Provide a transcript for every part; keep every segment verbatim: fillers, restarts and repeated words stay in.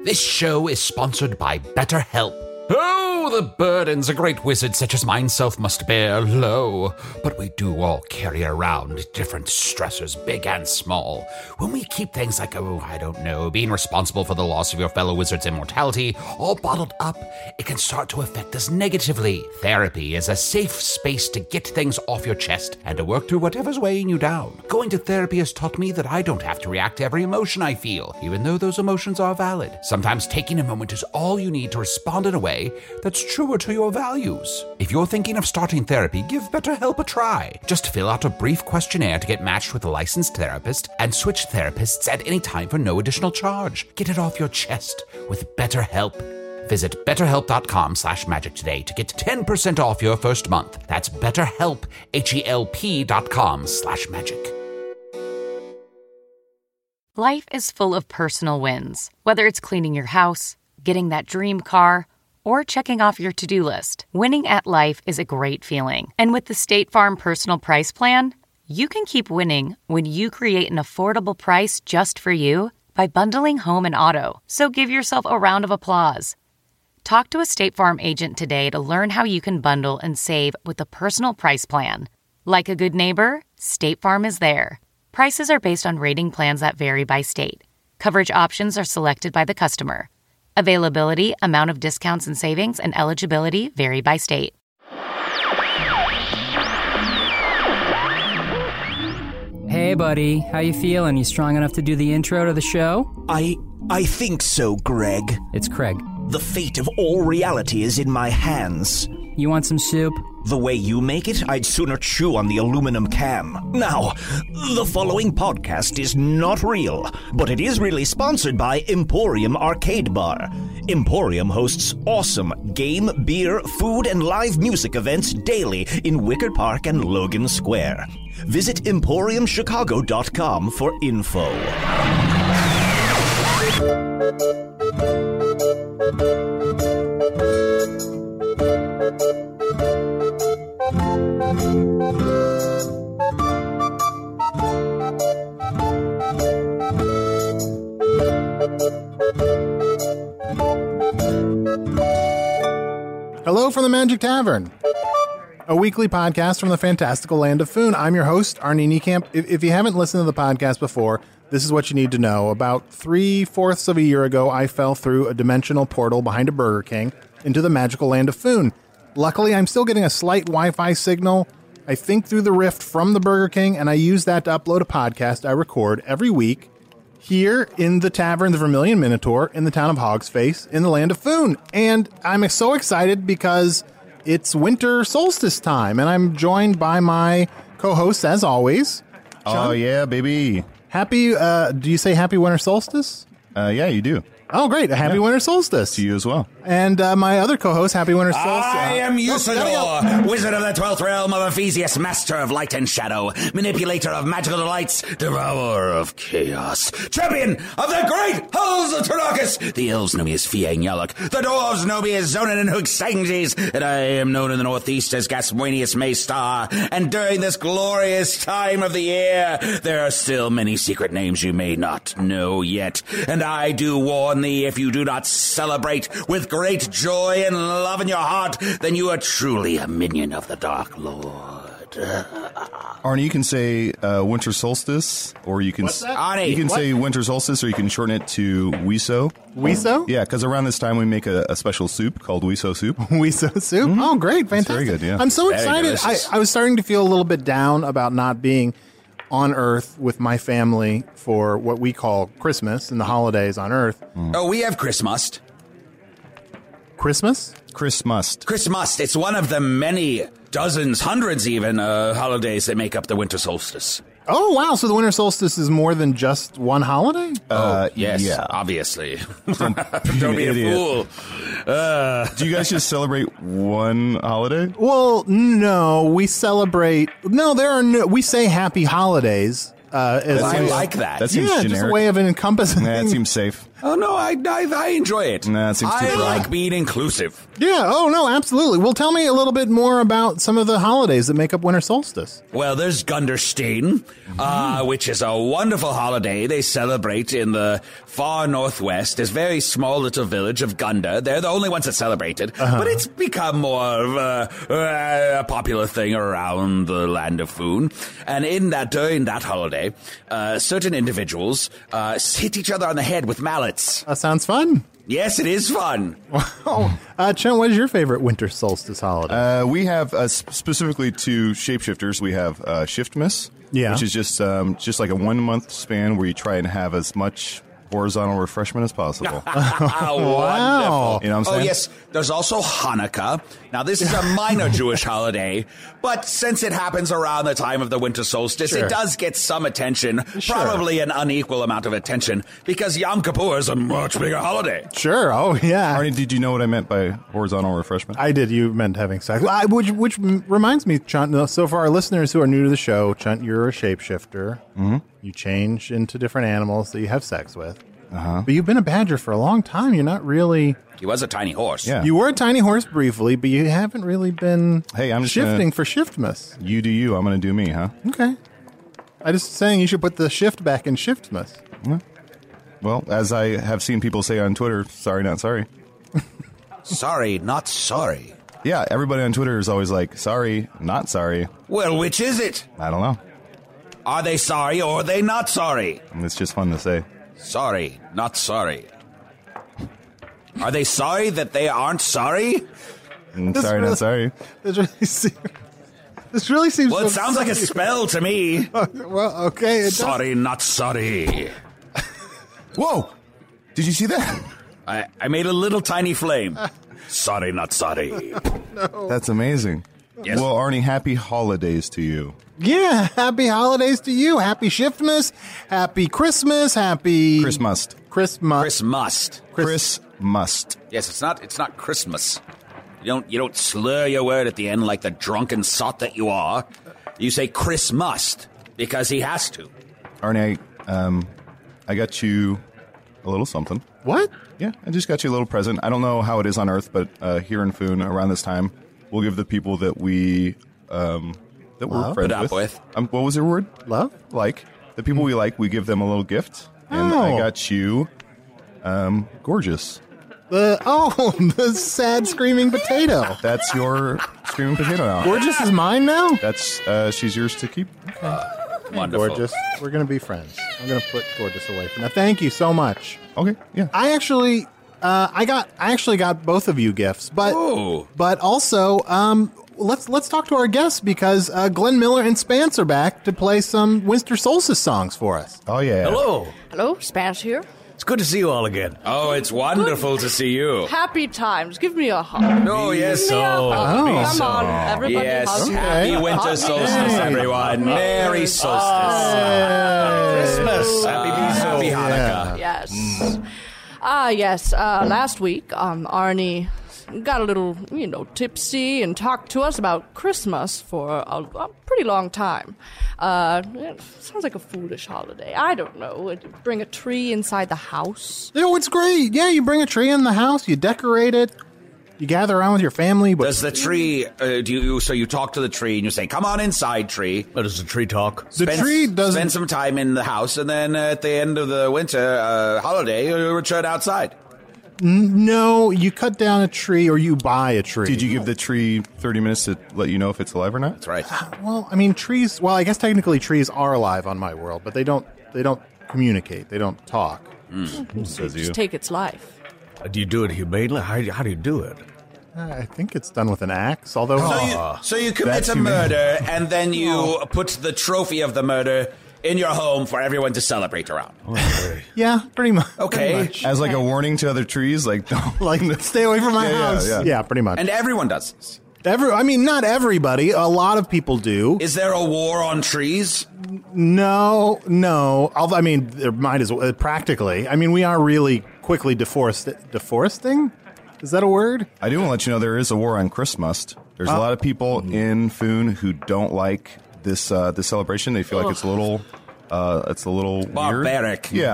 This show is sponsored by BetterHelp. Oh, the burdens a great wizard such as myself must bear, lo. But we do all carry around different stressors, big and small. When we keep things like, oh, I don't know, being responsible for the loss of your fellow wizard's immortality, all bottled up, it can start to affect us negatively. Therapy is a safe space to get things off your chest and to work through whatever's weighing you down. Going to therapy has taught me that I don't have to react to every emotion I feel, even though those emotions are valid. Sometimes taking a moment is all you need to respond in a way that's truer to your values. If you're thinking of starting therapy, give BetterHelp a try. Just fill out a brief questionnaire to get matched with a licensed therapist and switch therapists at any time for no additional charge. Get it off your chest with BetterHelp. Visit betterhelp.com slash magic today to get ten percent off your first month. That's betterhelp, H-E-L-P dot com slash magic. Life is full of personal wins. Whether it's cleaning your house, getting that dream car, or checking off your to-do list. Winning at life is a great feeling. And with the State Farm Personal Price Plan, you can keep winning when you create an affordable price just for you by bundling home and auto. So give yourself a round of applause. Talk to a State Farm agent today to learn how you can bundle and save with the Personal Price Plan. Like a good neighbor, State Farm is there. Prices are based on rating plans that vary by state. Coverage options are selected by the customer. Availability, amount of discounts and savings, and eligibility vary by state. Hey, buddy. How you feeling? You strong enough to do the intro to the show? I... I think so, Greg. It's Craig. The fate of all reality is in my hands. You want some soup? The way you make it, I'd sooner chew on the aluminum can. Now, the following podcast is not real, but it is really sponsored by Emporium Arcade Bar. Emporium hosts awesome game, beer, food, and live music events daily in Wicker Park and Logan Square. Visit emporium chicago dot com for info. Hello from the Magic Tavern, a weekly podcast from the fantastical land of Foon. I'm your host, Arnie Niekamp. If, if you haven't listened to the podcast before, this is what you need to know. About three-fourths of a year ago, I fell through a dimensional portal behind a Burger King into the magical land of Foon. Luckily, I'm still getting a slight Wi-Fi signal, I think through the rift from the Burger King, and I use that to upload a podcast I record every week here in the tavern, the Vermilion Minotaur, in the town of Hogsface, in the land of Foon. And I'm so excited because it's winter solstice time, and I'm joined by my co-hosts, as always. Sean, oh, yeah, baby. Happy, uh, do you say happy winter solstice? Uh, yeah, you do. Oh, great. A happy yeah. winter solstice. To you as well. And uh, my other co-host, happy winter solstice. I am Usador, wizard of the twelfth realm of Ephesius, master of light and shadow, manipulator of magical delights, devourer of chaos, champion of the great halls of Tarakas. The elves know me as Fiang Yalak, the dwarves know me as Zonin and Hugsangses, and I am known in the northeast as Gaswanius Maystar. And during this glorious time of the year, there are still many secret names you may not know yet, and I do warn thee, if you do not celebrate with great joy and love in your heart, then you are truly a minion of the Dark Lord. Arnie, you can say uh, winter solstice, or you can What's that? Arnie, you can what? say winter solstice, or you can shorten it to Wiso. Wiso? Yeah, because around this time we make a, a special soup called Wiso soup. Wiso soup? Mm-hmm. Oh, great. Fantastic. That's very good, yeah. I'm so Very excited. I, I was starting to feel a little bit down about not being on Earth with my family for what we call Christmas and the holidays on Earth. Mm. Oh, we have Christmas. Christmas? Christmas. Christmas. It's one of the many dozens, hundreds even, uh, holidays that make up the winter solstice. Oh, wow. So the winter solstice is more than just one holiday? Uh, oh, yes, yeah. obviously. Don't, Don't be a fool. Uh. Do you guys just celebrate one holiday? Well, no. We celebrate... No, there are no... We say happy holidays. Uh, as I a, like that. That seems yeah, generic. just a way of encompassing... Yeah, that seems safe. Oh, no, I, I, I enjoy it. Nah, it seems too I broad. like being inclusive. Yeah. Oh, no, absolutely. Well, tell me a little bit more about some of the holidays that make up winter solstice. Well, there's Gunderstein, uh, which is a wonderful holiday they celebrate in the far northwest. This very small little village of Gunda. They're the only ones that celebrate it, Uh-huh. but it's become more of a, uh, a popular thing around the land of Foon. And in that, during that holiday, uh, certain individuals uh, hit each other on the head with mallets. That sounds fun. Yes, it is fun. Oh, uh, Chen, what is your favorite winter solstice holiday? Uh, we have uh, sp- specifically to shapeshifters. We have uh, Shiftmas, Yeah. which is just um, just like a one month span where you try and have as much horizontal refreshment as possible. Wonderful. You know what I'm saying? Oh, yes. There's also Hanukkah. Now, this is a minor Jewish holiday, but since it happens around the time of the winter solstice, Sure. it does get some attention, Sure. probably an unequal amount of attention, because Yom Kippur is a much bigger holiday. Sure. Oh, yeah. Arnie, did you know what I meant by horizontal refreshment? I did. You meant having sex. I, which, which reminds me, Chunt, so for our listeners who are new to the show, Chunt, you're a shapeshifter. Mm-hmm. You change into different animals that you have sex with. Uh-huh. But you've been a badger for a long time. You're not really... He was a tiny horse. Yeah. You were a tiny horse briefly, but you haven't really been Hey, I'm just shifting gonna- for Shiftmas. You do you. I'm going to do me, huh? Okay. I just saying you should put the shift back in Shiftmas. Well, as I have seen people say on Twitter, sorry, not sorry. Sorry, not sorry. Yeah, everybody on Twitter is always like, sorry, not sorry. Well, which is it? I don't know. Are they sorry or are they not sorry? And it's just fun to say. Sorry, not sorry. Are they sorry that they aren't sorry? Mm, This sorry, really- not sorry. This really seems... This really seems Well, it so sounds like a silly. spell to me. Well, okay. It does. Sorry, not sorry. Whoa! Did you see that? I, I made a little tiny flame. Sorry, not sorry. That's amazing. Yes. Well, Arnie, happy holidays to you. Yeah, happy holidays to you. Happy Shiftmas. Happy Christmas. Happy... Chris must. Christmas. Chris must. Chris must. Yes, it's not. It's not Christmas. You don't. You don't slur your word at the end like the drunken sot that you are. You say Chris must because he has to. Arnie, I, um, I got you a little something. What? Yeah, I just got you a little present. I don't know how it is on Earth, but uh, here in Foon, around this time, we'll give the people that we um, that we're Love? friends Put up with. with. Um, what was your word? Love? Like the people we like, we give them a little gift, and Oh. I got you, um, gorgeous. The oh, the sad screaming potato. That's your screaming potato now. Gorgeous is mine now. That's uh, she's yours to keep. Wonderful. Gorgeous. We're gonna be friends. I'm gonna put Gorgeous away for now. Thank you so much. Okay, yeah. I actually, uh, I got, I actually got both of you gifts, but, Ooh. but also, um, let's let's talk to our guests because uh, Glenn Miller and Spance are back to play some winter solstice songs for us. Oh yeah. Hello. Hello, Spanish here. It's good to see you all again. Oh, it's wonderful to see you. Happy times. Give me a hug. Oh, yes. Give me a so. hug. Oh. Come on, everybody. Yes. hug. Happy Okay. winter Hug. solstice, Hey. everyone. Merry solstice. Christmas. Happy Happy Happy Hanukkah. Yes. Ah, yes. Uh, last week, um, Arnie got a little, you know, tipsy and talked to us about Christmas for a, a pretty long time. Uh, it sounds like a foolish holiday. I don't know. Bring a tree inside the house. You know, it's great. Yeah, you bring a tree in the house, you decorate it, you gather around with your family. But Does the tree, uh, do you, so you talk to the tree and you say, come on inside, tree. What does the tree talk? the tree doesn't. Spend some time in the house, and then at the end of the winter uh, holiday, you return outside. No, you cut down a tree or you buy a tree. Did you give the tree thirty minutes to let you know if it's alive or not? That's right. Well, I mean, trees. Well, I guess technically trees are alive on my world, but they don't. They don't communicate. They don't talk. Says you. Just take its life. Uh, do you do it humanely? How, how do you do it? I think it's done with an axe. Although, So you, so you commit That's a humane. murder, and then you put the trophy of the murder in your home for everyone to celebrate around. yeah, pretty much. Okay. pretty much. As like a warning to other trees, like don't Like, stay away from my Yeah, yeah, house. yeah. pretty much. And everyone does this. Every, I mean, not everybody. A lot of people do. Is there a war on trees? No, no. Although, I mean, there might as well. Practically. I mean, we are really quickly deforest, deforesting. Is that a word? I do want to let you know there is a war on Christmas. There's a lot of people in Foon who don't like this uh, this celebration. They feel like it's a little uh, it's a little Barbaric. Weird. Yeah,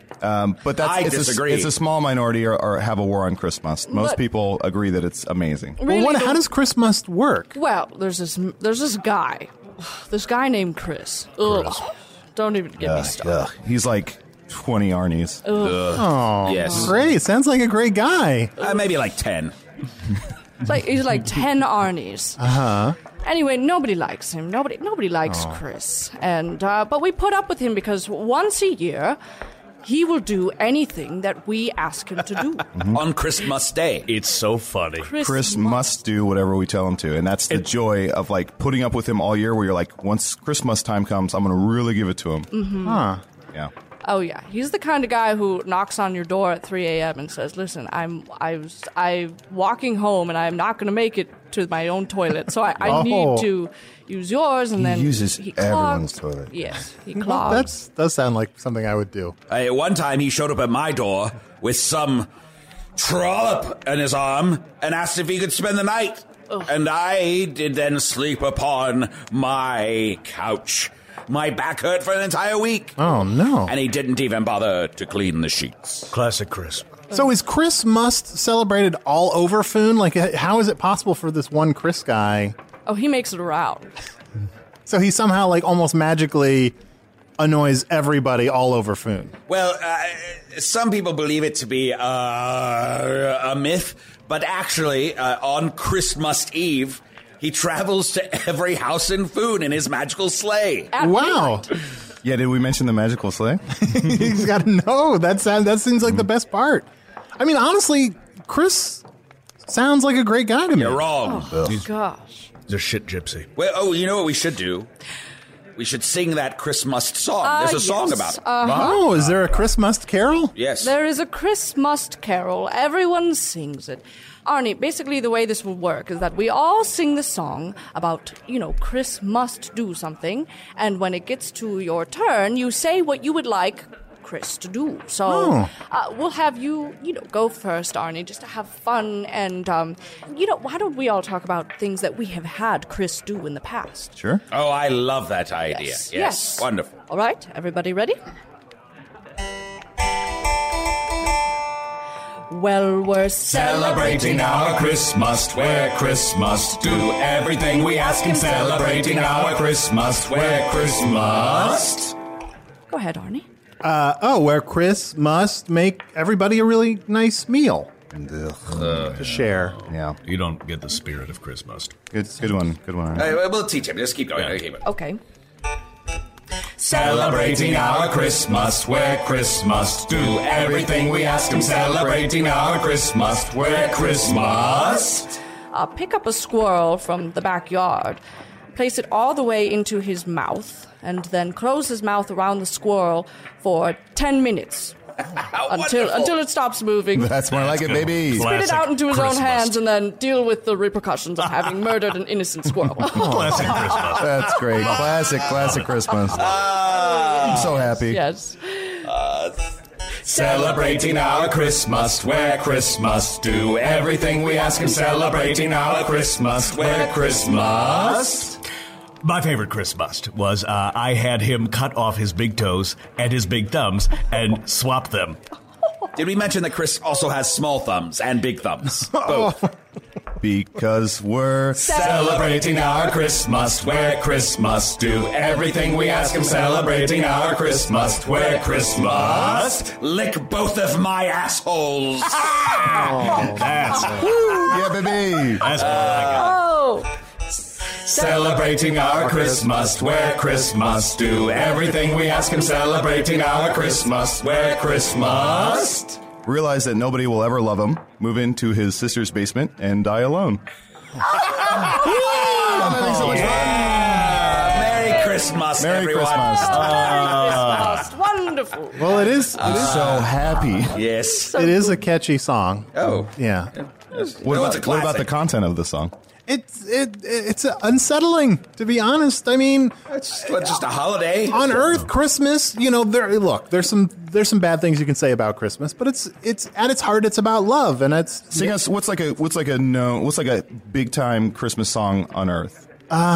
Um, but that's I it's disagree. A, it's a small minority or, or have a war on Christmas. Most But- people agree that it's amazing. Really, well, what, the- how does Christmas work? Well, there's this there's this guy, this guy named Chris. Ugh. Don't even get me started. He's like twenty Arnie's. Oh, Yes. great. Sounds like a great guy. Uh, maybe like ten. It's like he's like ten Arnie's. Uh huh. Anyway, nobody likes him. Nobody nobody likes Chris. And uh, but we put up with him because once a year, he will do anything that we ask him to do. On Christmas Day. It's so funny. Chris must do whatever we tell him to, and that's the joy of like putting up with him all year. Where you're like, once Christmas time comes, I'm going to really give it to him. Mm-hmm. Huh. Yeah. Oh yeah, he's the kind of guy who knocks on your door at three a.m. and says, "Listen, I'm I was I walking home and I'm not going to make it to my own toilet, so I, I Oh. need to use yours." And He then uses he everyone's clogs- toilet. Yes, he Well, clogs. that does sound like something I would do. Uh, one time he showed up at my door with some trollop in his arm and asked if he could spend the night. And I did then sleep upon my couch. My back hurt for an entire week. Oh, no. And he didn't even bother to clean the sheets. Classic Chris. So is Chris Must celebrated all over Foon? Like, h- how is it possible for this one Chris guy? Oh, he makes it around. So he somehow, like, almost magically annoys everybody all over Foon. Well, uh, some people believe it to be uh, a myth, but actually, uh, on Christmas Eve, he travels to every house in Foon in his magical sleigh. At Wow. midnight. Yeah, did we mention the magical sleigh? He's got to know. That, sound, that seems like the best part. I mean, honestly, Chris sounds like a great guy to me. You're wrong. Oh, gosh. He's a shit gypsy. Well, oh, you know what we should do? We should sing that Christmas song. Uh, There's a song yes. about it. Uh-huh. Oh, is there a Chris Must carol? Yes. There is a Christmas carol. Everyone sings it. Arnie, basically the way this will work is that we all sing the song about, you know, Chris must do something, and when it gets to your turn, you say what you would like Chris to do. So Oh. uh, we'll have you, you know, go first, Arnie, just to have fun, and, um, you know, why don't we all talk about things that we have had Chris do in the past? Sure. Oh, I love that idea. Yes, Yes. yes. Wonderful. All right, everybody ready? Well, we're Celebrating our Christmas, where Christmas do everything we ask him. Celebrating our Christmas, where Christmas. Go ahead, Arnie. Uh, oh, where Chris must make everybody a really nice meal to share. Yeah. You don't get the spirit of Christmas. Good, good one. Good one. Uh, we'll teach him. Just keep going. Keep it. Okay. Celebrating our Christmas, where Christmas do everything we ask him. Celebrating our Christmas, where Christmas. Uh, pick up a squirrel from the backyard, place it all the way into his mouth, and then close his mouth around the squirrel for ten minutes. until until it stops moving. That's more like it, baby. Spit it out into his Christmas. own hands and then deal with the repercussions of having murdered an innocent squirrel. Classic Christmas. That's great. Classic, classic Christmas. I'm so happy. Yes. Celebrating our Christmas, where Christmas do everything we ask him. Celebrating our Christmas, where Christmas. My favorite Christmas was uh, I had him cut off his big toes and his big thumbs and swap them. Did we mention that Chris also has small thumbs and big thumbs? Both. Because we're Celebrating our Christmas, where Christmas do everything we ask him. Celebrating our Christmas, where Christmas. Lick both of my assholes. That's, yeah, baby. that's more like it. Oh! Celebrating our Christmas, where Christmas do everything we ask him. Celebrating our Christmas, where Christmas. Realize that nobody will ever love him, move into his sister's basement, and die alone. Merry Christmas, Merry everyone. Christmas. Christmas. Wonderful. Well, it is. It is, So happy. Yes. it is a catchy song. Oh. Yeah. What No, it's about, a what about classic. the content of the song? It's it it's unsettling, to be honest. I mean, It's what, just a holiday. on Earth, Christmas, you know, there look, there's some there's some bad things you can say about Christmas, but it's it's at its heart it's about love, and it's Sing us what's like a what's like a no what's like a big time Christmas song on Earth?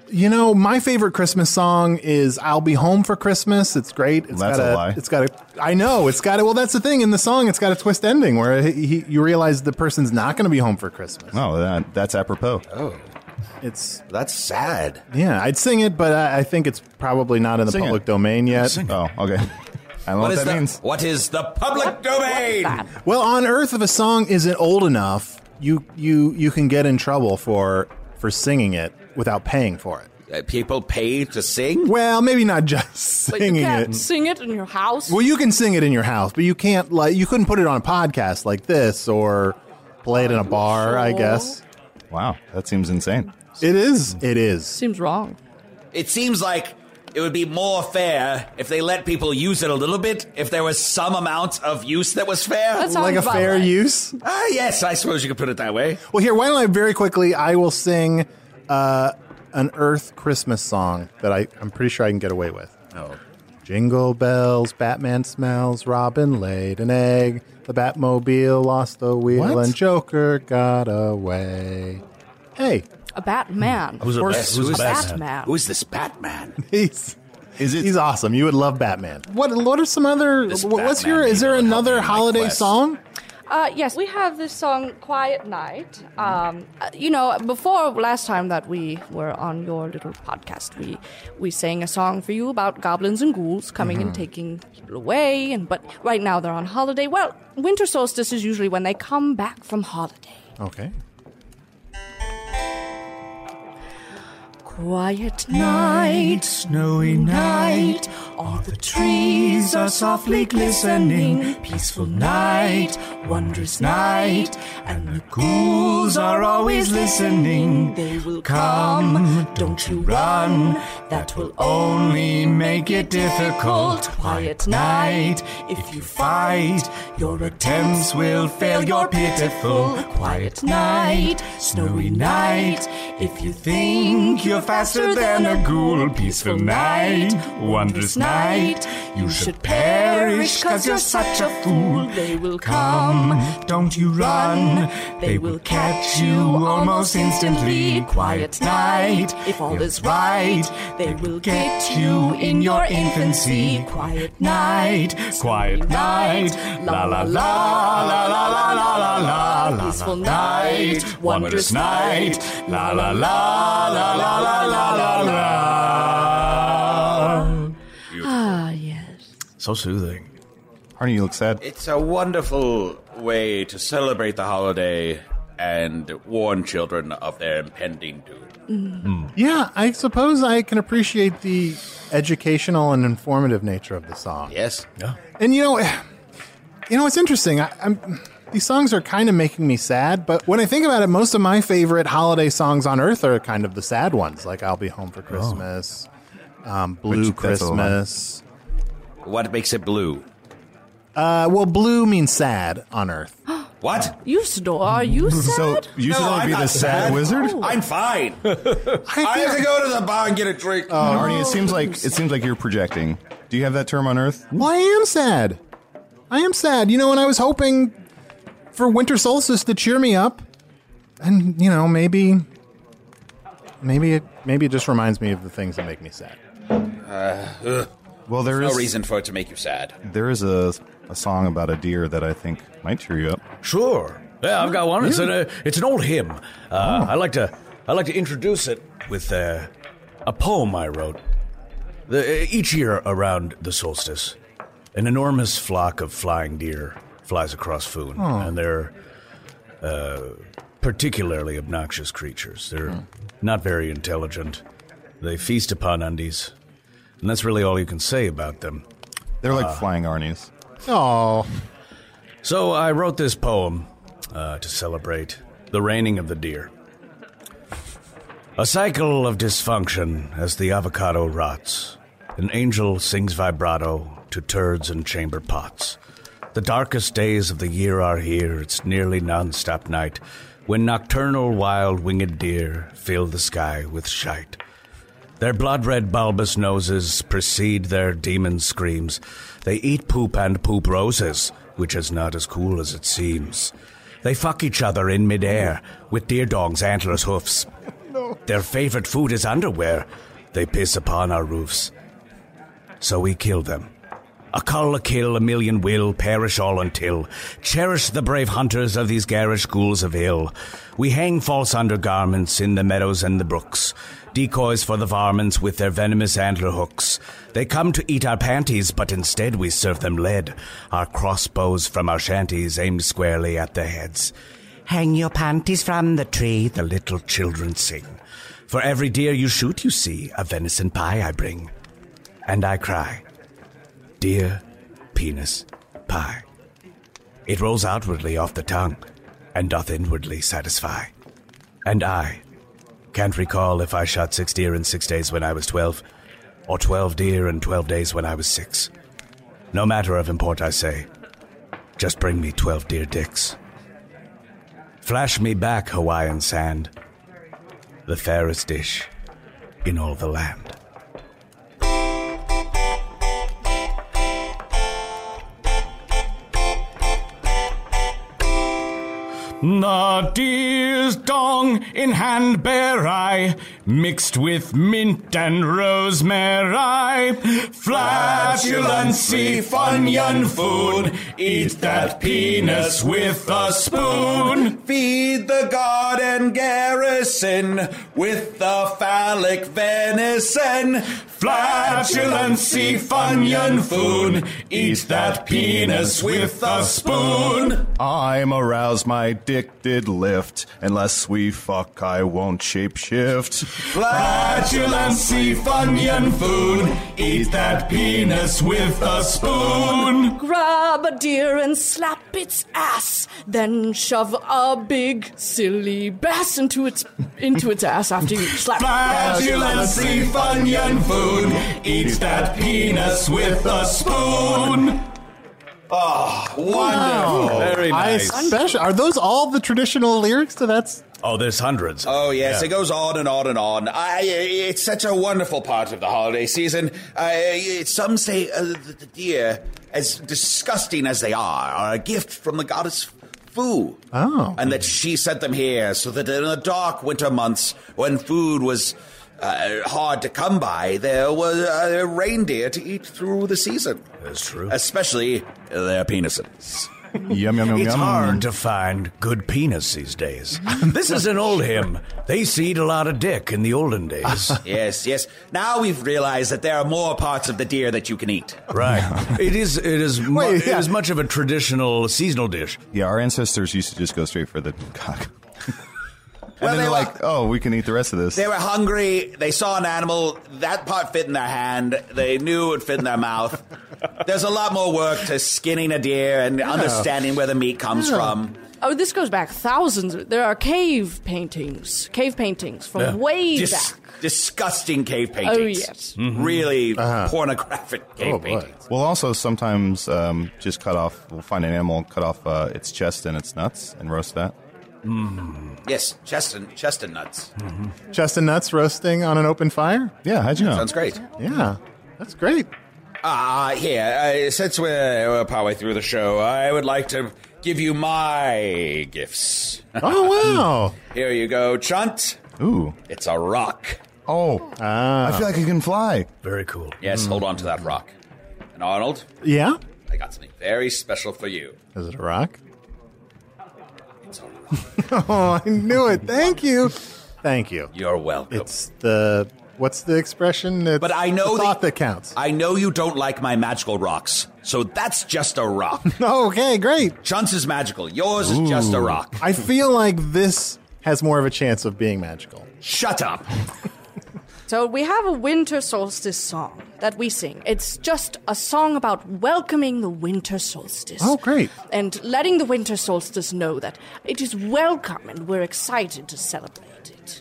You know, my favorite Christmas song is "I'll Be Home for Christmas." It's great. It's That's got a lie. It's got a. I know it's got it. Well, that's the thing in the song. It's got a twist ending where he, he, you realize the person's not going to be home for Christmas. No, that, that's apropos. Oh, It's that's sad. yeah. I'd sing it, but I, I think it's probably not in the Sing public it. domain yet. Oh, okay. I don't know what, What is that the, means. What is the public domain? Well, on Earth, if a song isn't old enough, you you you can get in trouble for for singing it without paying for it. Uh, people pay to sing? Well, maybe not just But you singing can't it. sing it in your house. Well, you can sing it in your house, but you can't like you couldn't put it on a podcast like this or play it in a bar, I guess. Wow, that seems insane. It is. It is. Seems wrong. It seems like it would be more fair if they let people use it a little bit, if there was some amount of use that was fair. That sounds Like a about fair right. use. Ah, yes, I suppose you could put it that way. Well, here, why don't I very quickly I will sing uh, an Earth Christmas song that I, I'm pretty sure I can get away with. Oh. Jingle bells, Batman smells, Robin laid an egg, the Batmobile lost the wheel, What? and Joker got away. Hey, A Batman. Who's a course, bat- who's who's a a Batman? Batman. Who's this Batman? he's Is it? he's awesome. You would love Batman. What what are some other? This What's Batman your? Is there people would help me another in my holiday quest. song? Uh, yes, we have this song "Quiet Night." Um, uh, you know, before last time that we were on your little podcast, we we sang a song for you about goblins and ghouls coming and taking people away. And but right now they're on holiday. Well, winter solstice is usually when they come back from holiday. Okay. Quiet night, Snowy night, all the trees are softly glistening. Peaceful night, wondrous night, and the ghouls are always listening. They will come, don't you run, that will only make it difficult. Quiet night, if you fight, your attempts will fail, you're pitiful. Quiet night, snowy night, if you think you're faster than a ghoul. Peaceful night, wondrous night, you should perish cause you're such a fool. They will come, don't you run, they will catch you almost instantly. Quiet night, if all is right, they will get you in your infancy. Quiet night, quiet night, la la la la la la la la la. Peaceful night, wondrous night, la la la la la la la la la. Ah, yes. So soothing. Arnie, you look sad. It's a wonderful way to celebrate the holiday and warn children of their impending doom. Yeah, I suppose I can appreciate the educational and informative nature of the song. Yes? Yeah. And you know, you know, it's interesting. I, I'm these songs are kind of making me sad, but when I think about it, most of my favorite holiday songs on Earth are kind of the sad ones, like "I'll Be Home for Christmas," um, "Blue Which- that's a lie. Christmas." What makes it blue? Uh, well, blue means sad on Earth. What? Usador, are you sad? So you should No, only I'm be the not sad sad. wizard. I'm fine. I, I have to go to the bar and get a drink. Arnie, it seems like it seems like you're projecting. Do you have that term on Earth? Well, I am sad. I am sad. You know, and I was hoping for winter solstice to cheer me up, and you know, maybe, maybe it maybe it just reminds me of the things that make me sad. Well, there no is reason for it to make you sad. there is a a song about a deer that I think might cheer you up. Sure. Yeah, I've got one. It's an uh, it's an old hymn. Uh, I like to I like to introduce it with uh, a poem I wrote. The, each year around the solstice, an enormous flock of flying deer flies across Foon, and they're uh, particularly obnoxious creatures. They're not very intelligent. They feast upon undies, and that's really all you can say about them. They're like flying Arnies. Oh, So I wrote this poem uh, to celebrate the reigning of the deer. A cycle of dysfunction as the avocado rots. An angel sings vibrato to turds and chamber pots. The darkest days of the year are here. It's nearly non-stop night when nocturnal wild winged deer fill the sky with shite. Their blood-red bulbous noses precede their demon screams. They eat poop and poop roses, which is not as cool as it seems. They fuck each other in midair with deer dogs' antler's hoofs. no. Their favorite food is underwear. They piss upon our roofs. So we kill them. A cull, a kill, a million will, perish all until. Cherish the brave hunters of these garish ghouls of ill. We hang false undergarments in the meadows and the brooks, decoys for the varmints with their venomous antler hooks. They come to eat our panties, but instead we serve them lead. Our crossbows from our shanties aimed squarely at their heads. Hang your panties from the tree, the little children sing. For every deer you shoot, you see, a venison pie I bring. And I cry, deer, penis, pie. It rolls outwardly off the tongue, and doth inwardly satisfy. And I can't recall if I shot six deer in six days when I was twelve, or twelve deer in twelve days when I was six. No matter of import, I say, just bring me twelve deer dicks. Flash me back, Hawaiian sand, the fairest dish in all the land. The deer's dong in hand bear I, mixed with mint and rosemary. Flatulency, funyun food, eat that penis with a spoon. Feed the garden garrison with the phallic venison. Flatulency, funyun food, eat that penis with a spoon. I'm aroused, my dick did lift. Unless we fuck, I won't shapeshift. Flatulency, funyun food, eat that penis with a spoon. Grab a deer and slap its ass, then shove a big silly bass into its into its ass after you slap it. Flatulency, funyun food, eat that penis with a spoon. Oh, wonderful. Wow. Very nice. I especially, are those all the traditional lyrics to that? Oh, there's hundreds. Oh, yes, Yeah. it goes on and on and on. I, it's such a wonderful part of the holiday season. Uh, some say uh, that the deer, as disgusting as they are, are a gift from the goddess Fu. Oh. And that she sent them here so that in the dark winter months, when food was uh, hard to come by, there was a reindeer to eat through the season. That's true. Especially their penises. Yum, yum, yum, It's yum. hard to find good penis these days. This is an old hymn. They seed a lot of dick in the olden days. Yes, yes. Now we've realized that there are more parts of the deer that you can eat. Right. It is. It is. Mu- Wait, yeah. It is much of a traditional seasonal dish. Yeah, our ancestors used to just go straight for the cock. And Well, then they they're were- like, oh, we can eat the rest of this. They were hungry. They saw an animal. That part fit in their hand. They knew it would fit in their mouth. There's a lot more work to skinning a deer and understanding where the meat comes Yeah. from. Oh, this goes back thousands. There are cave paintings, cave paintings from Yeah. way Dis- back. disgusting cave paintings. Oh, yes. Really Uh-huh. pornographic cave Oh, boy. paintings. We'll also sometimes um, just cut off, we'll find an animal, cut off uh, its chest and its nuts and roast that. Yes, chest and, chest and nuts. Chest and nuts roasting on an open fire? Yeah, how'd you know? Sounds great. Yeah, that's great. Uh, here, uh, since we're, we're partway through the show, I would like to give you my gifts. Oh, wow. Here you go, Chunt. Ooh. It's a rock. Oh, Ah. I feel like I can fly. Very cool. Yes, hold on to that rock. And Arnold, Yeah? I got something very special for you. Is it a rock? It's a rock. Oh, I knew it. Thank you. Thank you. You're welcome. It's the, what's the expression? It's But I know the thought that- that counts. I know you don't like my magical rocks, so that's just a rock. Okay, great. Chunt's is magical. Yours is just a rock. I feel like this has more of a chance of being magical. Shut up. So we have a winter solstice song that we sing. It's just a song about welcoming the winter solstice. Oh, great. And letting the winter solstice know that it is welcome and we're excited to celebrate it.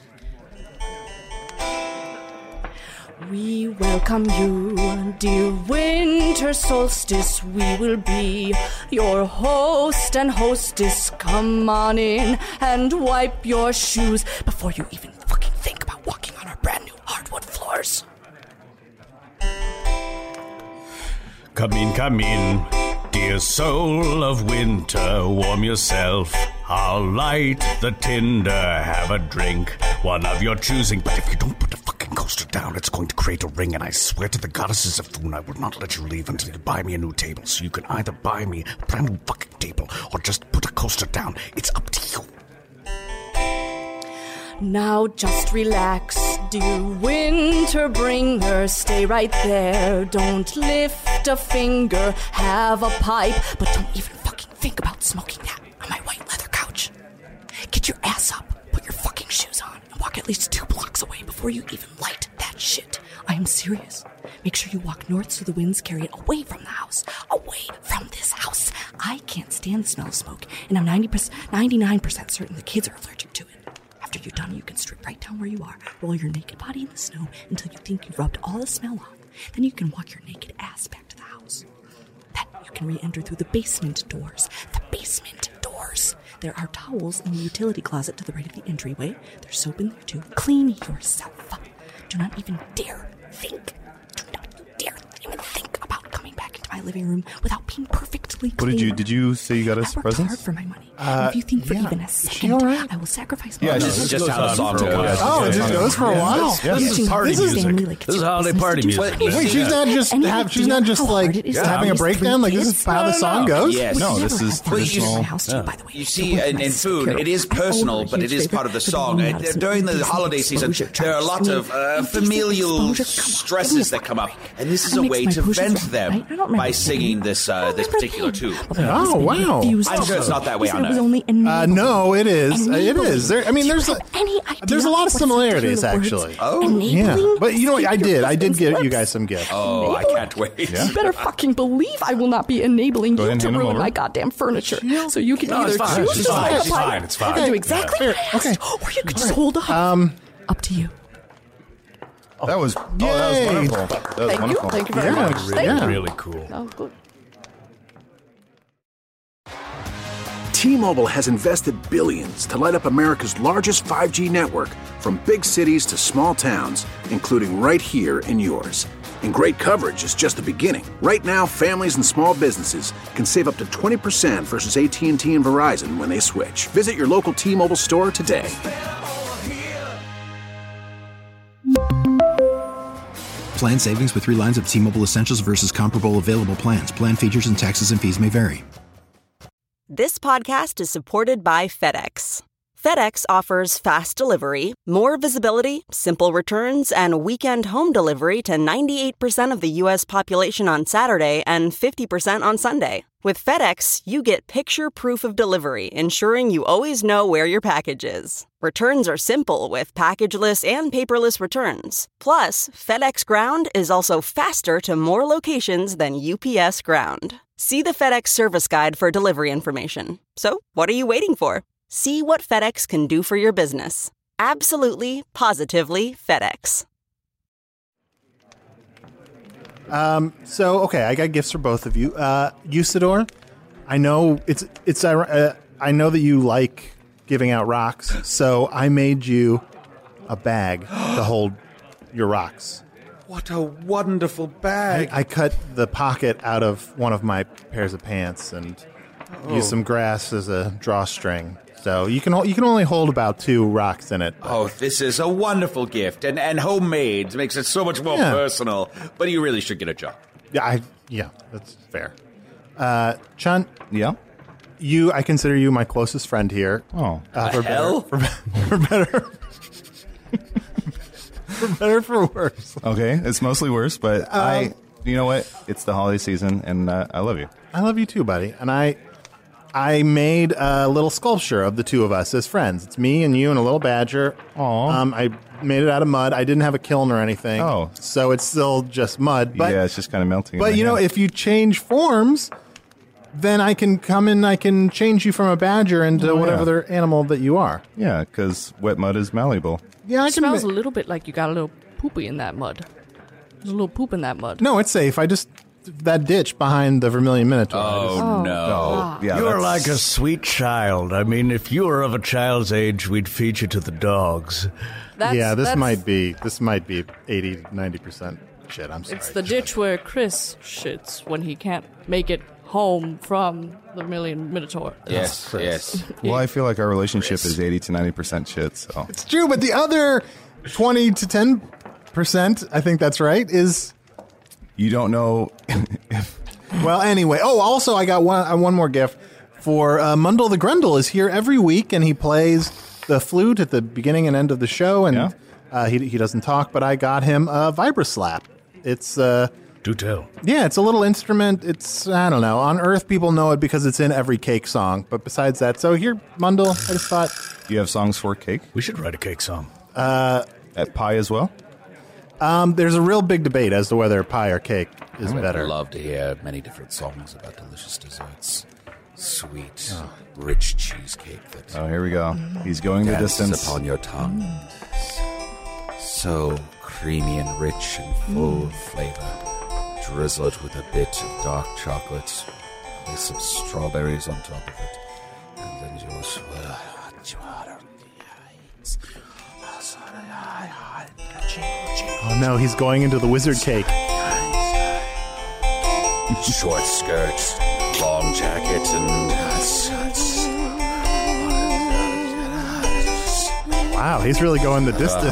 We welcome you, dear winter solstice. We will be your host and hostess. Come on in and wipe your shoes before you even fucking think about walking on our brand new hardwood floors. Come in, come in, dear soul of winter, warm yourself I'll light the tinder, have a drink, one of your choosing. But if you don't put the fucking coaster down, it's going to create a ring, and I swear to the goddesses of Foon, I will not let you leave until you buy me a new table. So you can either buy me a brand new fucking table, or just put a coaster down. It's up to you. Now just relax, dear Winterbringer. Stay right there. Don't lift a finger. Have a pipe, but don't even fucking think about smoking that on my white leather couch. Get your ass up, put your fucking shoes on, and walk at least two blocks away before you even light that shit. I am serious. Make sure you walk north so the winds carry it away from the house. Away from this house. I can't stand the smell of smoke, and I'm ninety percent, ninety-nine percent certain the kids are allergic to it. After you're done, you can strip right down where you are, roll your naked body in the snow until you think you've rubbed all the smell off. Then you can walk your naked ass back to the house. Then you can re-enter through the basement doors. The basement doors. There are towels in the utility closet to the right of the entryway. There's soap in there too. Clean yourself. Do not even dare think. Do not dare even think about coming back into my living room without being perfectly clean. What did you, did you say you got us I worked presents? hard for my money. Uh, and if you think for yeah. even a Is she second, all right? I will sacrifice Yeah, my this life. is just how the song goes. Oh, it just goes for a while. Yeah. This is party This is music. family, like, This is it's holiday business party to do. music. Wait, Wait, she's not just Any have, she's idea not just how like hard it is to having a raise three breakdown. Like this kids? is how the song goes. Yes. Would No, never this is have furniture in traditional. my house too, by the way. You The see, one in, from in my food, secure- it is I owe personal, her a but it huge is favor part of the for song. bringing Uh, out some During the indecent holiday season, exposure there are a charges. lot I mean, of uh, indecent familial exposure, come on, stresses give me a that come up, fucking break. and this is I a mix way my to potions vent right, them right? I don't remember by singing paying. this I uh, don't this remember particular paying. tune. Well, the Oh, husband wow. refused I'm to sure it's pay. not that way He said on it was Earth. only Uh, enabling. no, it is. It Enabling. is. There, I mean, Do you there's a, have any idea there's a lot of what's the similarities words? actually. Oh, Enabling? Yeah, but you know what? I Stick your did. I did husband's get you lips. guys some gifts. Oh, I Enabling? can't wait. You better fucking believe I will not be enabling Go you ahead and to hand 'em ruin over. my goddamn furniture. So you can No, either it's fine. choose She's to fine. step She's up fine. It's fine. and do exactly what I Okay. asked, or you could just hold up. Um, Up to you. That was, oh, that was Yay. wonderful. That was Thank you. wonderful. Thank you very Yeah, much. really, Thank yeah. you. Really cool. Oh, good. T-Mobile has invested billions to light up America's largest five G network, from big cities to small towns, including right here in yours. And great coverage is just the beginning. Right now, families and small businesses can save up to twenty percent versus A T and T and Verizon when they switch. Visit your local T-Mobile store today. Plan savings with three lines of T-Mobile Essentials versus comparable available plans. Plan features and taxes and fees may vary. This podcast is supported by FedEx. FedEx offers fast delivery, more visibility, simple returns, and weekend home delivery to ninety-eight percent of the U S population on Saturday and fifty percent on Sunday. With FedEx, you get picture proof of delivery, ensuring you always know where your package is. Returns are simple with packageless and paperless returns. Plus, FedEx Ground is also faster to more locations than U P S Ground. See the FedEx service guide for delivery information. So, what are you waiting for? See what FedEx can do for your business. Absolutely, positively FedEx. Um, so, okay, I got gifts for both of you. Uh, Usador, I know it's it's. Uh, I know that you like giving out rocks, so I made you a bag to hold your rocks. What a wonderful bag. I, I cut the pocket out of one of my pairs of pants and Oh. used some grass as a drawstring. So you can you can only hold about two rocks in it. Oh, this is a wonderful gift, and, and homemade makes it so much more Yeah. personal. But you really should get a job. Yeah, I yeah, that's fair. Uh, Chun, Yeah? you I consider you my closest friend here. Oh. Uh, for hell? better, for, for better, for better, for worse. Okay, it's mostly worse, but I, you know what? It's the holiday season, and uh, I love you. I love you too, buddy. And I, I made a little sculpture of the two of us as friends. It's me and you and a little badger. Aw. Um, I made it out of mud. I didn't have a kiln or anything. Oh. So it's still just mud. But, yeah, it's just kind of melting. in but my you know, hand. if you change forms, then I can come in, I can change you from a badger into Oh, whatever yeah. other animal that you are. Yeah, because wet mud is malleable. Yeah, I It can. smells ma- a little bit like you got a little poopy in that mud. There's a little poop in that mud. No, it's safe. I just that ditch behind the Vermilion Minotaur. I just- Oh, no. Yeah, You're that's- like a sweet child. I mean, if you were of a child's age, we'd feed you to the dogs. That's, yeah, this that's- might be this might be eighty, ninety percent shit. I'm sorry. It's the ditch where Chris shits when he can't make it home from the Million Minotaur. Yes, yes. Well, I feel like our relationship is eighty to ninety percent shit, so. It's true, but the other twenty to ten percent, I think that's right, is... You don't know if... Well, anyway. Oh, also, I got one uh, one more gift for uh, Mundle the Grundle is here every week, and he plays the flute at the beginning and end of the show, and Yeah. uh, he he doesn't talk, but I got him a Vibraslap. It's... Uh, Do tell. Yeah, it's a little instrument. It's, I don't know. On Earth, people know it because it's in every cake song. But besides that, so here, Mundle, I just thought... You have songs for cake? We should write a cake song. Uh, At pie as well? Um, there's a real big debate as to whether pie or cake is I would better. love to hear many different songs about delicious desserts. Sweet, oh. rich cheesecake that... Oh, here we go. He's going the distance. upon your tongue. So creamy and rich and full of flavor. Drizzle it with a bit of dark chocolate, with some strawberries on top of it, and then just Oh no, he's going into the wizard cake. Short skirts, long jacket, and wow, he's really going the distance.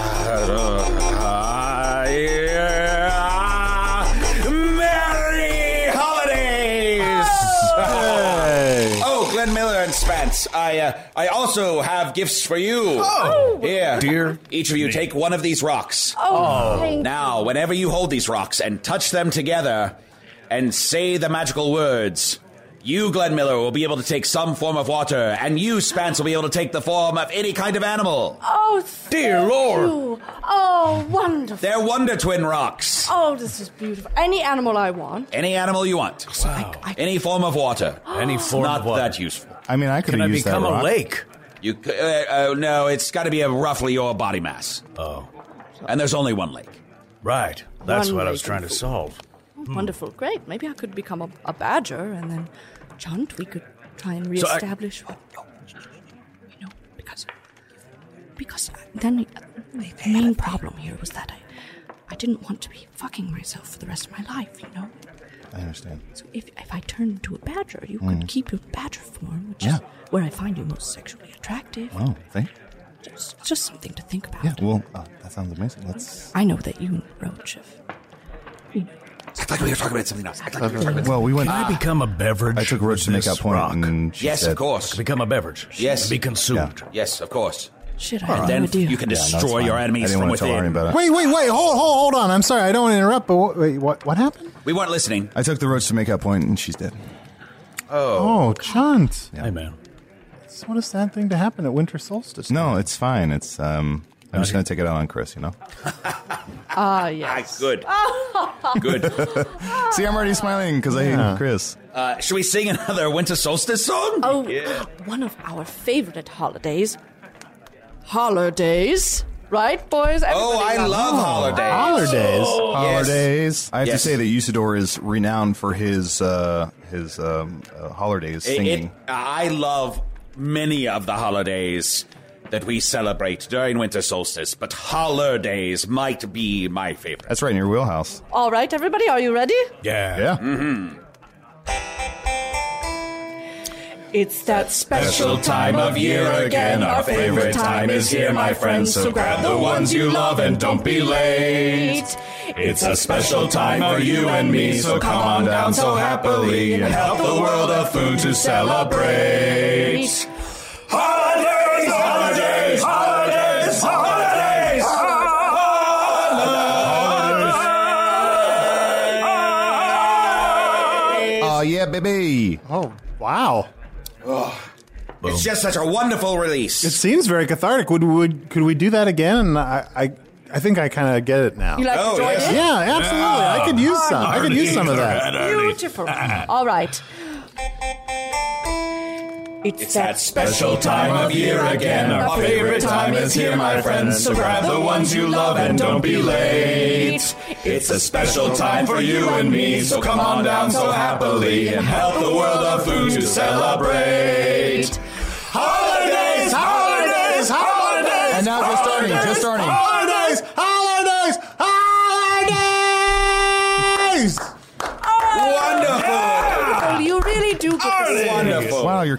Glenn Miller and Spence, I uh, I also have gifts for you. Oh, here, dear. Each of you take one of these rocks. Oh, thank Now, you. whenever you hold these rocks and touch them together and say the magical words, you, Glenn Miller, will be able to take some form of water, and you, Spence, will be able to take the form of any kind of animal. Oh, dear Lord. you. Oh, wonderful. They're Wonder Twin rocks. Oh, this is beautiful. Any animal I want. Any animal you want. Wow. Any form of water. Any form Not of water. that useful. I mean, I could Can I have used become that a rock. lake? You c- uh, uh, no, it's got to be a roughly your body mass. Oh. And there's only one lake. Right. That's One what I was lake trying to and food. solve. Oh, wonderful. Great. Maybe I could become a, a badger, and then, Chunt, we could try and So I- reestablish. oh, no. You know, because. Because then uh, the main problem here was that I, I didn't want to be fucking myself for the rest of my life, you know? I understand. So if, if I turned into a badger, you Mm. could keep your badger form, which Yeah. is where I find you most sexually attractive. Oh, thank Just, just something to think about. Yeah, well, uh, that sounds amazing. Let's... I know that you and Roach have. You know, Act like we were talking about something else. Act like we were talking about Well, we went... Can I become a beverage? I took Roach to make with that point, rock? and she Yes, said... of course. To become a beverage. Yes. To be consumed. Yes, of course. shit, I And had then no idea. you can Yeah, that's destroy fine. your I enemies didn't from want to tell Arnie within. about it. Wait, wait, wait. Hold, hold, hold on. I'm sorry. I don't want to interrupt, but what, wait, what, what happened? We weren't listening. I took the Roach to make that point, and she's dead. Oh, Chunt. Hey, man. It's what a sad thing to happen at winter solstice. No, it's fine. It's, um... I'm just going to take it out on Chris, you know? Ah, yes. Ah, good. Good. See, I'm already smiling because I Yeah. hate Chris. Uh, should we sing another winter solstice song? Oh, one of our favorite holidays. Holidays. Right, boys? Oh, Everybody I loves- love holidays. Holidays. Holidays. I have Yes. to say that Usador is renowned for his uh, his um, uh, holidays It- singing. it- I love many of the holidays that we celebrate during winter solstice, but holidays might be my favorite. That's right in your wheelhouse. All right, everybody, are you ready? Yeah. Yeah. Mm-hmm. It's that Special time of year again. Our favorite time is here, my friends. So grab the ones you love and don't be late. It's a special time for you and me. So come on down so happily and help the world of food to celebrate. Holidays, holidays, holidays, holidays, holidays. Oh, yeah, baby. Oh, wow. It's just such a wonderful release. It seems very cathartic. Would would could we do that again? And I I, I think I kind of get it now. You like Oh, to join yes. in? Yeah, absolutely. I could use some. I could use some of that. Beautiful. All right. It's that special time of year again. Our favorite time is here, my friends. So grab the ones you love and don't be late. It's a special time for you and me. So come on down so happily and help the world of food to celebrate. Holidays, holidays, holidays. And now just Arnie, just Arnie. Holidays, holidays, holidays. Wonderful.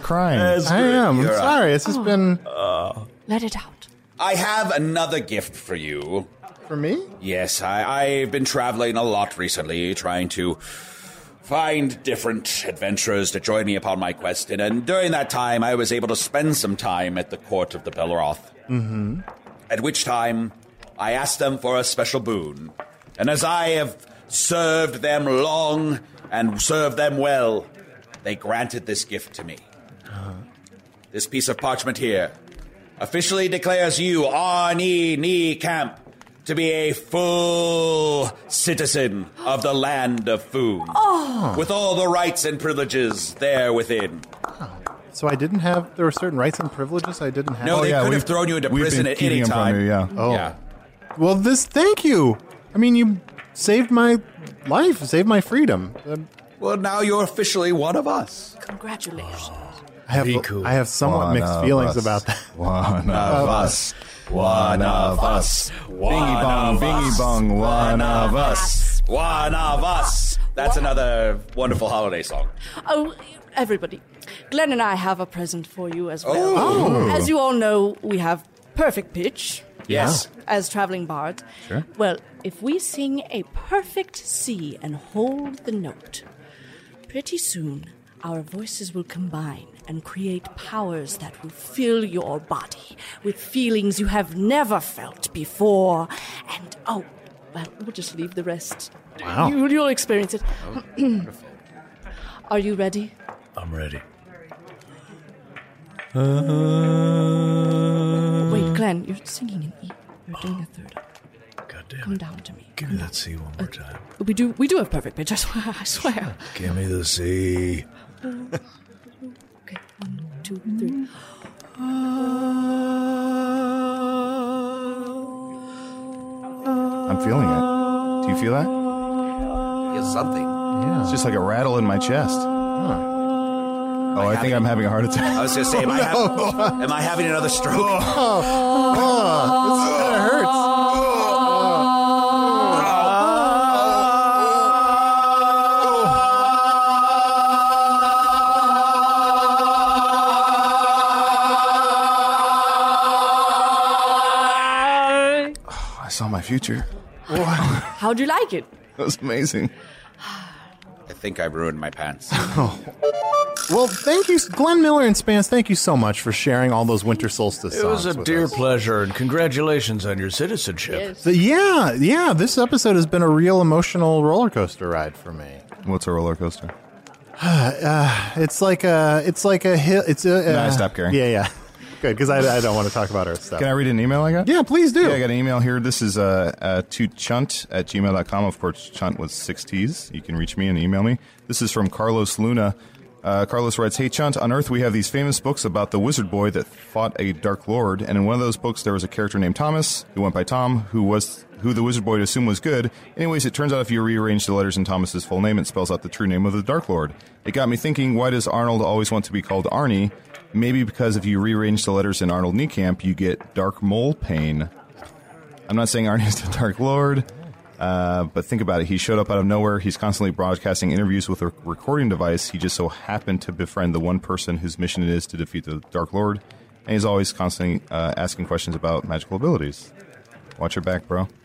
crying. That's I good. am. I'm You're sorry. right. It's just been Let it out. I have another gift for you. for me. Yes, I, I've been traveling a lot recently, trying to find different adventurers to join me upon my quest, and, and during that time, I was able to spend some time at the court of the Belroth. Mm-hmm. At which time, I asked them for a special boon, and as I have served them long and served them well, they granted this gift to me. Uh-huh. This piece of parchment here officially declares you, Arnie Niekamp, to be a full citizen of the land of Foon, Oh. with all the rights and privileges there within. So I didn't have. There were certain rights and privileges I didn't have. No, Oh, they yeah, could we've- have thrown you into we've prison been at keeping any them from time. you, yeah. Oh. Yeah. Well, this. Thank you. I mean, you saved my life, saved my freedom. Um, Well, now you're officially one of us. Congratulations. I have. Be cool. I have somewhat One mixed of feelings us. about that. One Of of us. One of us. Bingy bong, bingy bong, one of us. One of us. That's another wonderful holiday song. Oh, everybody. Glenn and I have a present for you as well. Oh. As you all know, we have perfect pitch. Yes. As traveling bards. Sure. Well, if we sing a perfect C and hold the note, pretty soon our voices will combine and create powers that will fill your body with feelings you have never felt before. And, oh, well, we'll just leave the rest. Wow. You, you'll experience it. Are you ready? I'm ready. Wait, Glenn, you're singing an E. You're doing a third. God damn Come it. down to me. Give me that C one more time. We do. We do have perfect pitch. I swear. I swear. Give me the C. Okay, one, two, three. I'm feeling it. Do you feel that? Feel something. Yeah. It's just like a rattle in my chest. Oh, I think I'm having a heart attack. I was going to say, am, I have, am I having another stroke? Oh, this kind of hurts. I saw my future. How'd you like it? That was amazing. I think I ruined my pants. Well, thank you, Glenn Miller and Spance. Thank you so much for sharing all those winter solstice It songs. was a with dear us. pleasure, and congratulations on your citizenship. So, yeah, yeah. This episode has been a real emotional roller coaster ride for me. What's a roller coaster? uh, it's like a, it's like a hill. It's a. Uh, No, stop caring. Yeah, yeah. Good, because I, I don't want to talk about Earth stuff. Can I read an email I got? Yeah, please do. Yeah, I got an email here. This is uh, uh, to chunt at gmail dot com. Of course, chunt with six T's. You can reach me and email me. This is from Carlos Luna. Uh, Carlos writes, "Hey, Chunt, on Earth we have these famous books about the wizard boy that fought a Dark Lord, and in one of those books there was a character named Thomas, who went by Tom, who was who the wizard boy assumed was good. Anyways, it turns out if you rearrange the letters in Thomas's full name, it spells out the true name of the Dark Lord. It got me thinking, why does Arnold always want to be called Arnie? Maybe because if you rearrange the letters in Arnold Niekamp, you get Dark Mole Pain. I'm not saying Arnie is the Dark Lord, uh, but think about it. He showed up out of nowhere. He's constantly broadcasting interviews with a recording device. He just so happened to befriend the one person whose mission it is to defeat the Dark Lord. And he's always constantly uh, asking questions about magical abilities. Watch your back, bro.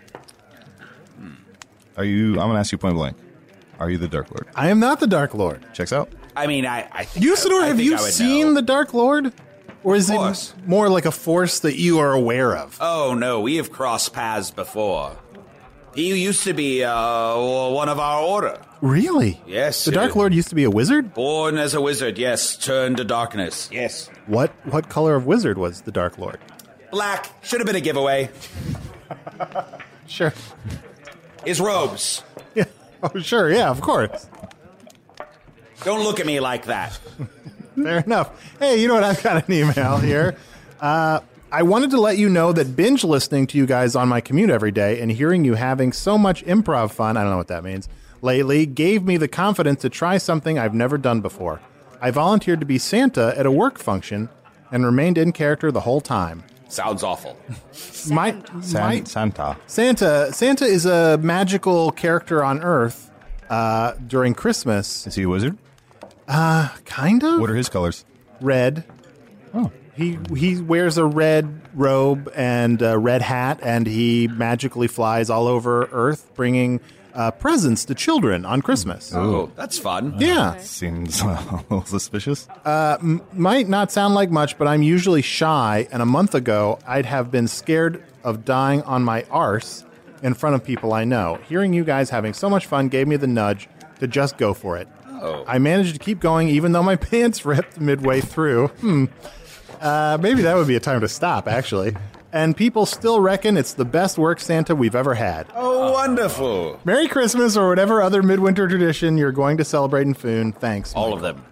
Are you... I'm going to ask you point blank. Are you the Dark Lord? I am not the Dark Lord. Checks out. I mean, I, I think Usador, I, I have think you I would seen know. the Dark Lord? Or is it more like a force that you are aware of? Oh, no, we have crossed paths before. He used to be uh, one of our order. Really? Yes. The Dark Lord used to be a wizard? Born as a wizard, yes. Turned to darkness, yes. What what color of wizard was the Dark Lord? Black. Should have been a giveaway. Sure. His robes. Yeah. Oh, sure. Yeah, of course. Don't look at me like that. Fair enough. Hey, you know what? I've got an email here. Uh, I wanted to let you know that binge listening to you guys on my commute every day and hearing you having so much improv fun, I don't know what that means, lately, gave me the confidence to try something I've never done before. I volunteered to be Santa at a work function and remained in character the whole time. Sounds awful. My, San- my, Santa. Santa. Santa is a magical character on Earth uh, during Christmas. Is he a wizard? Uh, kind of. What are his colors? red. Oh. He he wears a red robe and a red hat, and he magically flies all over Earth, bringing uh, presents to children on Christmas. Oh, that's fun. Yeah. Seems uh, a little suspicious. Uh, m- might not sound like much, but I'm usually shy, and a month ago, I'd have been scared of dying on my arse in front of people I know. Hearing you guys having so much fun gave me the nudge to just go for it. Oh. I managed to keep going even though my pants ripped midway through. Hmm. Uh, maybe that would be a time to stop, actually. And people still reckon it's the best work Santa we've ever had. Oh, wonderful. Merry Christmas or whatever other midwinter tradition you're going to celebrate in Foon. Thanks. All of them.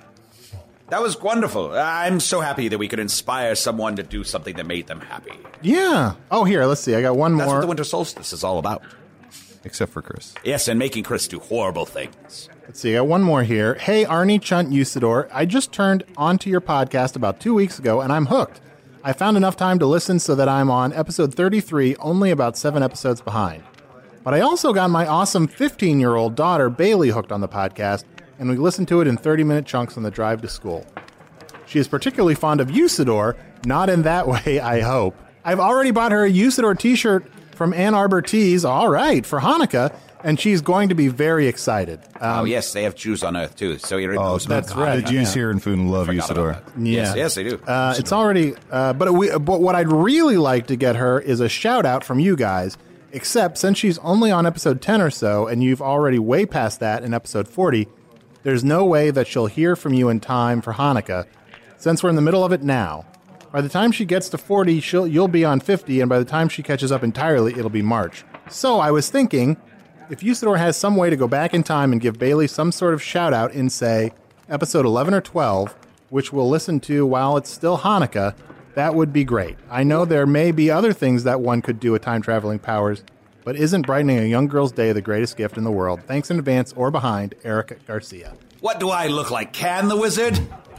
That was wonderful. I'm so happy that we could inspire someone to do something that made them happy. Yeah. Oh, here, let's see. I got one more. That's what the winter solstice is all about. Except for Chris. Yes, and making Chris do horrible things. Let's see, I got one more here. Hey, Arnie, Chunt, Usador, I just turned onto your podcast about two weeks ago, and I'm hooked. I found enough time to listen so that I'm on episode thirty-three, only about seven episodes behind. But I also got my awesome fifteen-year-old daughter, Bailey, hooked on the podcast, and we listened to it in thirty-minute chunks on the drive to school. She is particularly fond of Usador, not in that way, I hope. I've already bought her a Usador t-shirt from Ann Arbor Tees, all right, for Hanukkah, and she's going to be very excited. Um, oh, yes, they have Jews on Earth, too. So you're Oh, that's right. The Jews Yeah. here in Foon love Usador. Yeah. Yes, yes, they do. Uh, it's already, uh, but, we, but what I'd really like to get her is a shout out from you guys, except since she's only on episode ten or so, and you've already way past that in episode forty, there's no way that she'll hear from you in time for Hanukkah, since we're in the middle of it now. By the time she gets to forty, she'll, you'll be on fifty, and by the time she catches up entirely, it'll be March. So I was thinking, if Usador has some way to go back in time and give Bailey some sort of shout-out in, say, episode eleven or twelve, which we'll listen to while it's still Hanukkah, that would be great. I know there may be other things that one could do with time-traveling powers, but isn't brightening a young girl's day the greatest gift in the world? Thanks in advance or behind, Eric Garcia. What do I look like, Can the Wizard?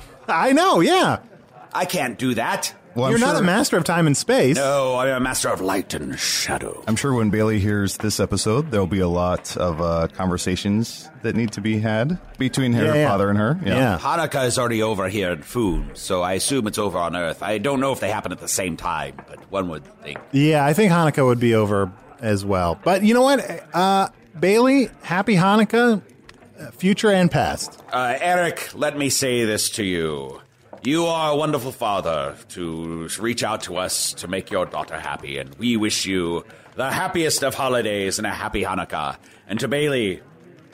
I know, yeah. I can't do that. Well, I'm You're not sure- a master of time and space. No, I'm a master of light and shadow. I'm sure when Bailey hears this episode, there'll be a lot of uh, conversations that need to be had between her Yeah, yeah. father and her. Yeah. Hanukkah is already over here in Foon, so I assume it's over on Earth. I don't know if they happen at the same time, but one would think. Yeah, I think Hanukkah would be over as well. But you know what? Uh, Bailey, happy Hanukkah, uh, future and past. Uh, Eric, let me say this to you. You are a wonderful father to reach out to us to make your daughter happy, and we wish you the happiest of holidays and a happy Hanukkah. And to Bailey,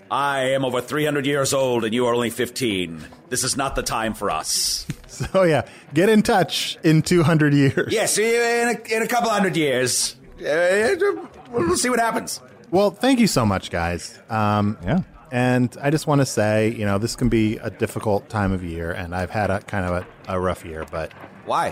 I am over three hundred years old and you are only fifteen. This is not the time for us. So yeah, get in touch in two hundred years. Yes, in a, in a couple hundred years. Uh, we'll see what happens. Well, thank you so much, guys. Um, Yeah. And I just want to say, you know, this can be a difficult time of year, and I've had a kind of a, a rough year, but Why?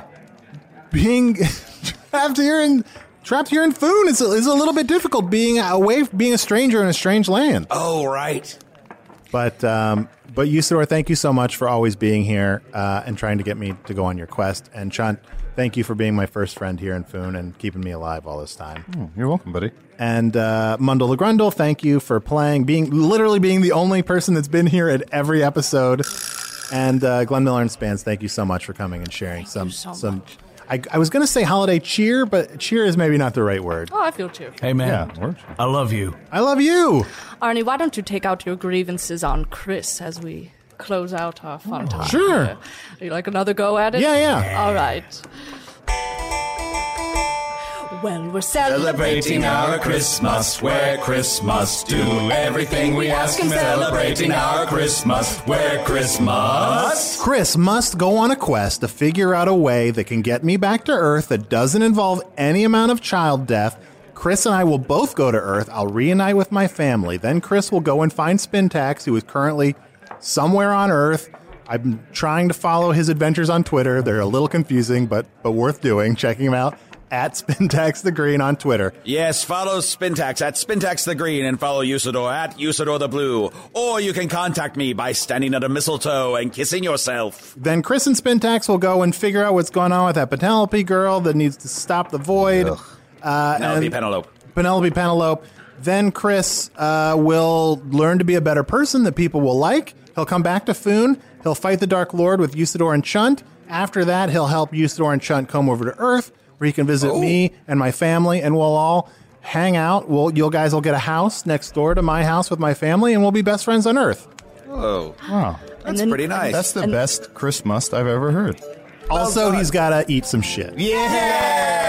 being trapped here in trapped here in Foon is a, is a little bit difficult. Being away, being a stranger in a strange land. Oh, right. But um, but Usador, thank you so much for always being here uh, and trying to get me to go on your quest. And Chunt, thank you for being my first friend here in Foon and keeping me alive all this time. Oh, you're welcome, buddy. And uh, Mundle the Grundle, thank you for playing, being literally being the only person that's been here at every episode. And uh, Glenn Miller and Spans, thank you so much for coming and sharing Thank some you so some. much. I, I was going to say holiday cheer, but cheer is maybe not the right word. Oh, I feel too. Hey, man. Yeah, works. I love you. I love you. Arnie, why don't you take out your grievances on Chris as we close out our fun time? Sure. here? You like another go at it? Yeah, yeah. All right. Well, we're celebrating our Christmas, where Christmas do everything we ask and celebrating our Christmas, where Christmas. Chris must go on a quest to figure out a way that can get me back to Earth that doesn't involve any amount of child death. Chris and I will both go to Earth. I'll reunite with my family. Then Chris will go and find Spintax, who is currently somewhere on Earth. I'm trying to follow his adventures on Twitter. They're a little confusing, but but worth doing. Checking him out at Spintax the Green on Twitter. Yes, follow Spintax at Spintax the Green and follow Usador at Usador the Blue. Or you can contact me by standing under mistletoe and kissing yourself. Then Chris and Spintax will go and figure out what's going on with that Penelope girl that needs to stop the void. Uh, Penelope and- Penelope. Penelope Penelope. Then Chris uh, will learn to be a better person that people will like. He'll come back to Foon. He'll fight the Dark Lord with Usador and Chunt. After that, he'll help Usador and Chunt come over to Earth, where he can visit oh. me and my family, and we'll all hang out. We'll, you guys will get a house next door to my house with my family, and we'll be best friends on Earth. Oh, wow. That's then, pretty nice. That's the and, best Christmas I've ever heard. Also, well he's got to eat some shit. Yeah!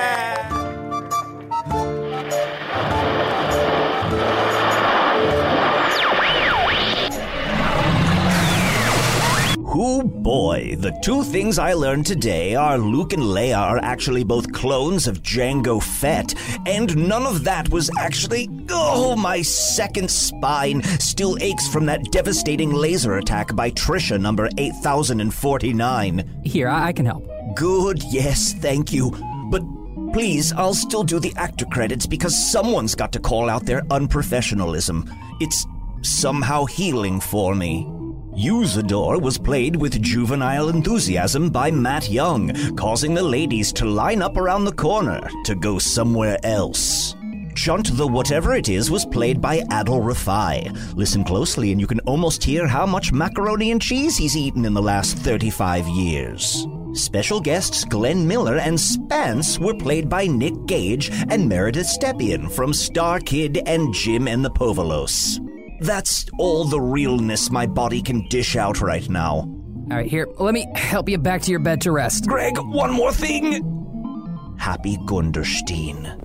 Oh boy, the two things I learned today are Luke and Leia are actually both clones of Jango Fett, and none of that was actually... Oh, my second spine still aches from that devastating laser attack by Trisha number eight thousand forty-nine. Here, I can help. Good, yes, thank you. But please, I'll still do the actor credits because someone's got to call out their unprofessionalism. It's somehow healing for me. Usador was played with juvenile enthusiasm by Matt Young, causing the ladies to line up around the corner to go somewhere else. Chunt the whatever it is was played by Adil Rafai. Listen closely and you can almost hear how much macaroni and cheese he's eaten in the last thirty-five years. Special guests Glenn Miller and Spence were played by Nick Gage and Meredith Stepien from Star Kid and Jim and the Povolos. That's all the realness my body can dish out right now. All right, here, let me help you back to your bed to rest. Greg, one more thing. Happy Gunderstein.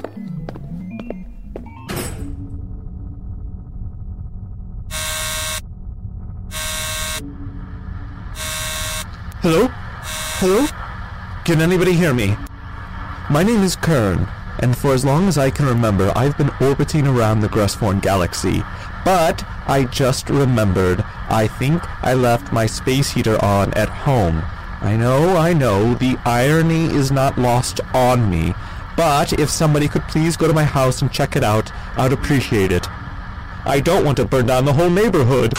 Hello? Hello? Can anybody hear me? My name is Kern, and for as long as I can remember, I've been orbiting around the Grusthorn Galaxy. But I just remembered, I think I left my space heater on at home. I know, I know, the irony is not lost on me. But if somebody could please go to my house and check it out, I'd appreciate it. I don't want to burn down the whole neighborhood.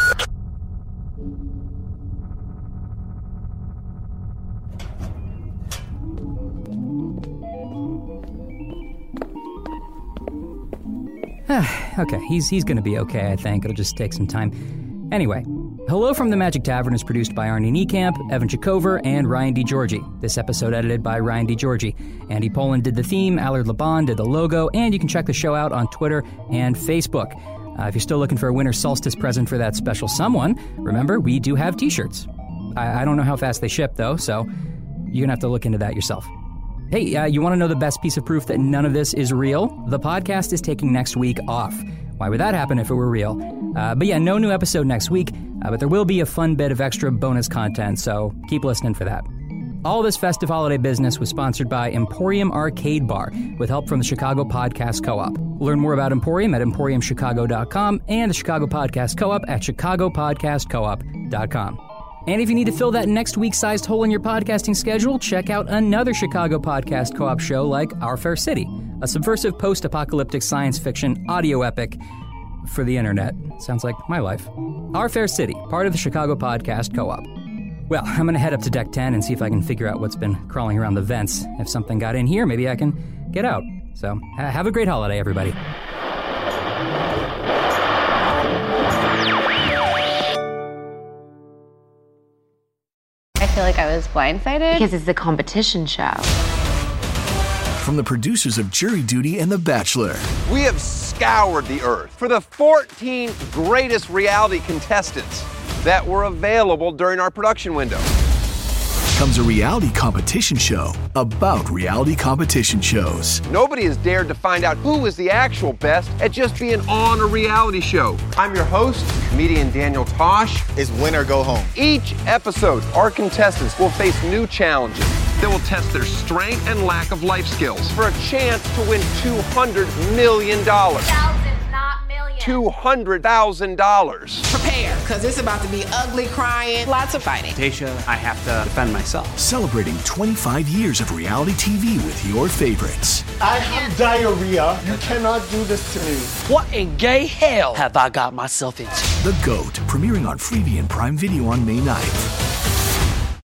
Okay, he's he's gonna be okay, I think. It'll just take some time. Anyway, Hello from the Magic Tavern is produced by Arnie Niekamp, Evan Chikover, and Ryan DiGiorgi. This episode edited by Ryan DiGiorgi. Andy Poland did the theme, Allard Laban did the logo, and you can check the show out on Twitter and Facebook. Uh, if you're still looking for a winter solstice present for that special someone, remember, we do have t-shirts. I, I don't know how fast they ship, though, so you're gonna have to look into that yourself. Hey, uh, you want to know the best piece of proof that none of this is real? The podcast is taking next week off. Why would that happen if it were real? Uh, but yeah, no new episode next week, uh, but there will be a fun bit of extra bonus content, so keep listening for that. All this festive holiday business was sponsored by Emporium Arcade Bar, with help from the Chicago Podcast Co-op. Learn more about Emporium at emporium chicago dot com and the Chicago Podcast Co-op at chicago podcast co op dot com. And if you need to fill that next week-sized hole in your podcasting schedule, check out another Chicago Podcast Co-op show like Our Fair City, a subversive post-apocalyptic science fiction audio epic for the internet. Sounds like my life. Our Fair City, part of the Chicago Podcast Co-op. Well, I'm going to head up to deck ten and see if I can figure out what's been crawling around the vents. If something got in here, maybe I can get out. So, ha- have a great holiday, everybody. I feel like I was blindsided because it's a competition show. From the producers of Jury Duty and The Bachelor. We have scoured the earth for the fourteen greatest reality contestants that were available during our production window. Comes a reality competition show about reality competition shows. Nobody has dared to find out who is the actual best at just being on a reality show. I'm your host, comedian Daniel Tosh. It's win or go home. Each episode, our contestants will face new challenges that will test their strength and lack of life skills for a chance to win two hundred million dollars. Thousands, not millions. two hundred thousand dollars. Prepare, because it's about to be ugly, crying, lots of fighting. Tasha, I have to defend myself. Celebrating twenty-five years of reality T V with your favorites. I have diarrhea. You cannot do this to me. What in gay hell have I got myself into? The GOAT, premiering on Freevee and Prime Video on May ninth.